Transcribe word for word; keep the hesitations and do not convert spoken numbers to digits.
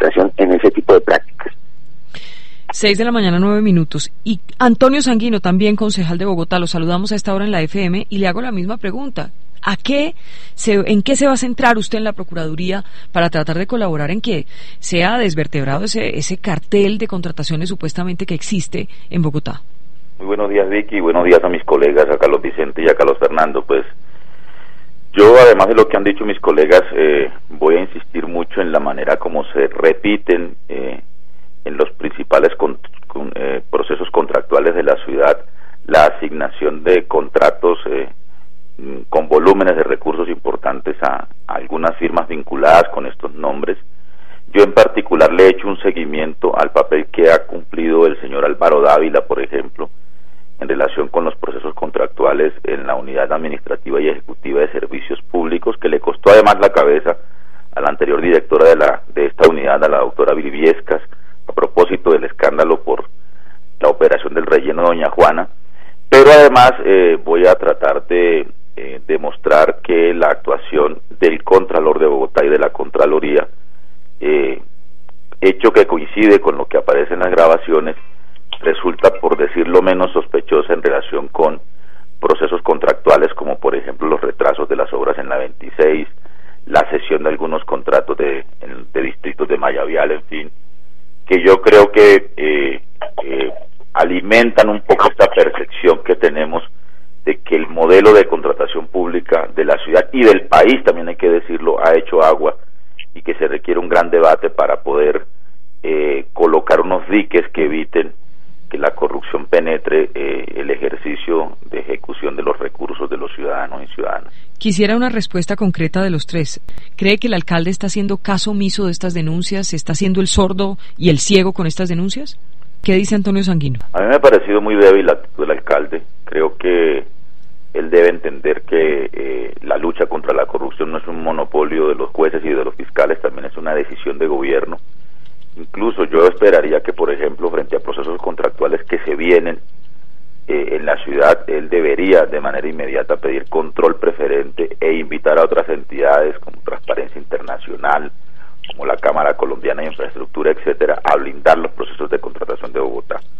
administración en ese tipo de prácticas. Seis de la mañana, nueve minutos. Y Antonio Sanguino, también concejal de Bogotá, lo saludamos a esta hora en la F M y le hago la misma pregunta. ¿A qué se, en qué se va a centrar usted en la Procuraduría para tratar de colaborar en que sea desvertebrado ese, ese cartel de contrataciones supuestamente que existe en Bogotá? Muy buenos días, Vicky, y buenos días a mis colegas, a Carlos Vicente y a Carlos Fernando. Pues yo, además de lo que han dicho mis colegas, eh, voy a insistir mucho en la manera como se repiten eh, en los principales con, con, eh, procesos contractuales de la ciudad la asignación de contratos eh, con volúmenes de recursos importantes a, a algunas firmas vinculadas con estos nombres. Yo en particular le he hecho un seguimiento al papel que ha cumplido el señor Álvaro Dávila, por ejemplo, en relación con los procesos contractuales en la Unidad Administrativa y Ejecutiva de Servicios Públicos, que le costó además la cabeza a la anterior directora de la de esta unidad, a la doctora Viriviescas, a propósito del escándalo por la operación del relleno de Doña Juana. Pero además eh, voy a tratar de eh, demostrar que la actuación del Contralor de Bogotá y de la Contraloría, eh, hecho que coincide con lo que aparece en las grabaciones, resulta, por decirlo menos, sospechosa en relación con procesos contractuales como por ejemplo los retrasos de las obras en la veintiséis, la cesión de algunos contratos de, de distritos de malla vial, en fin, que yo creo que eh, eh, alimentan un poco esta percepción que tenemos de que el modelo de contratación pública de la ciudad y del país, también hay que decirlo, ha hecho agua y que se requiere un gran debate para poder eh, colocar unos diques que eviten que la corrupción penetre eh, el ejercicio de ejecución de los recursos de los ciudadanos y ciudadanas. Quisiera una respuesta concreta de los tres. ¿Cree que el alcalde está haciendo caso omiso de estas denuncias? ¿Se está haciendo el sordo y el ciego con estas denuncias? ¿Qué dice Antonio Sanguino? A mí me ha parecido muy débil la actitud del alcalde. Creo que él debe entender que eh, la lucha contra la corrupción no es un monopolio de los jueces y de los fiscales, también es una decisión de gobierno. Incluso yo esperaría que, por ejemplo, frente a procesos contractuales que se vienen eh, en la ciudad, él debería de manera inmediata pedir control preferente e invitar a otras entidades como Transparencia Internacional, como la Cámara Colombiana de Infraestructura, etcétera, a blindar los procesos de contratación de Bogotá.